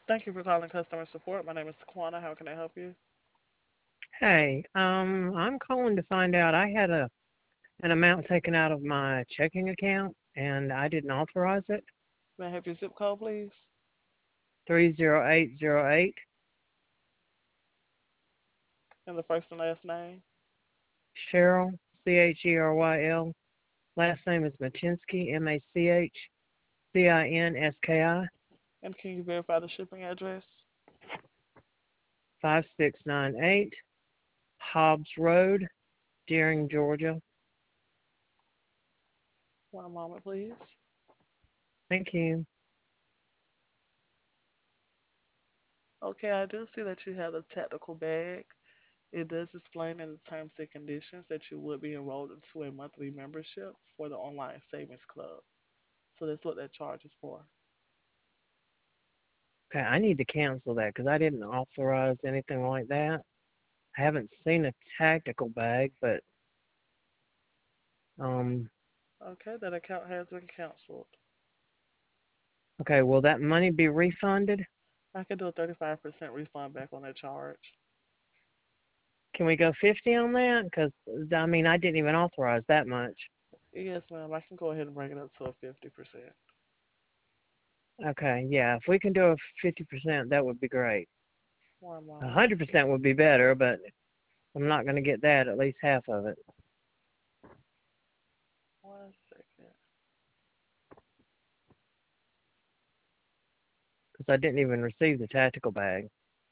Thank you for calling customer support. My name is Taquana. How can I help you? Hey, I'm calling to find out. I had an amount taken out of my checking account and I didn't authorize it. May I have your zip code, please? 30808. And the first and last name? Cheryl, Cheryl. Last name is Machinsky, Machinski. And can you verify the shipping address? 5698 Hobbs Road, Deering, Georgia. One moment, please. Thank you. Okay, I do see that you have a tactical bag. It does explain in the terms and conditions that you would be enrolled into a monthly membership for the online savings club. So that's what that charge is for. Okay, I need to cancel that because I didn't authorize anything like that. I haven't seen a tactical bag, but um, Okay, that account has been canceled. okay, will that money be refunded? I can do a 35% refund back on that charge. Can we go 50 on that? Because I mean, I didn't even authorize that much. Yes, ma'am. I can go ahead and bring it up to a 50%. Okay, yeah, if we can do a 50%, that would be great. One A moment. 100% would be better, but I'm not going to get that. At least half of it, 1 second. because I didn't even receive the tactical bag.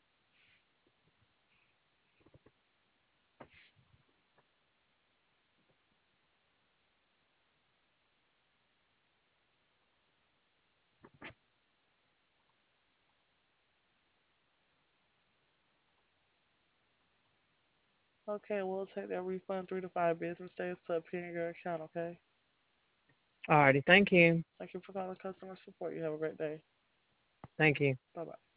Okay, we'll take that refund 3 to 5 business days to appear in your account, okay? Alrighty, thank you, Thank you for calling customer support. You have a great day. thank you. Bye bye.